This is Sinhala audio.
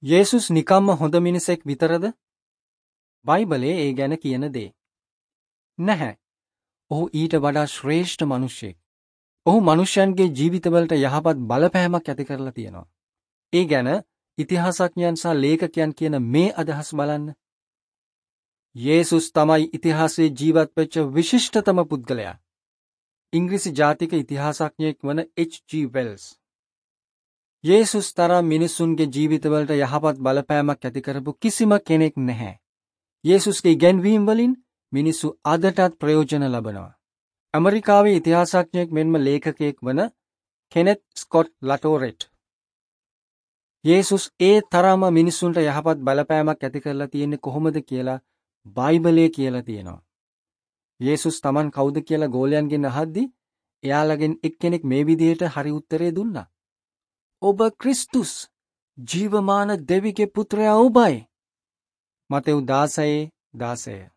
යේසුස් නිකම්ම හොඳ මිනිසෙක් විතරද? බයිබලයේ ඒ ගැන කියන දේ නැහැ. ඔහු ඊට වඩා ශ්‍රේෂ්ඨ මිනිසෙක්. ඔහු මනුෂ්‍යයන්ගේ ජීවිතවලට යහපත් බලපෑමක් ඇති කරලා තියෙනවා. ඒ ගැන ඉතිහාසඥයන් සහ ලේඛකයන් කියන මේ අදහස් බලන්න. යේසුස් තමයි ඉතිහාසයේ ජීවත් වෙච්ච විශිෂ්ටතම පුද්ගලයා. ඉංග්‍රීසි ජාතික ඉතිහාසඥයෙක් වන H.G. වෙල්ස්. යේසුස් තරම් මිනිසුන්ගේ ජීවිතවලට යහපත් බලපෑමක් ඇති කරපු කිසිම කෙනෙක් නැහැ. යේසුස්ගේ ඉගැන්වීම් වලින් මිනිස්සු අදටත් ප්‍රයෝජන ලබනවා. ඇමරිකාවේ ඉතිහාසඥයෙක් මෙන්ම ලේඛකයෙක් වන කෙනෙත් ස්කොට් ලටෝරෙට්. යේසුස් ඒ තරම මිනිසුන්ට යහපත් බලපෑමක් ඇති කරලා තියෙන්නේ කොහොමද කියලා බයිබලයේ කියලා තියෙනවා. යේසුස් Taman කවුද කියලා ගෝලයන්ගෙන් අහද්දී එයාලගෙන් එක්කෙනෙක් මේ විදිහට හරි උත්තරේ දුන්නා. ඔබ ක්‍රිස්තුස් ජීවමාන දෙවිගේ පුත්‍රයා ඔබයි. මතෙව් 16:16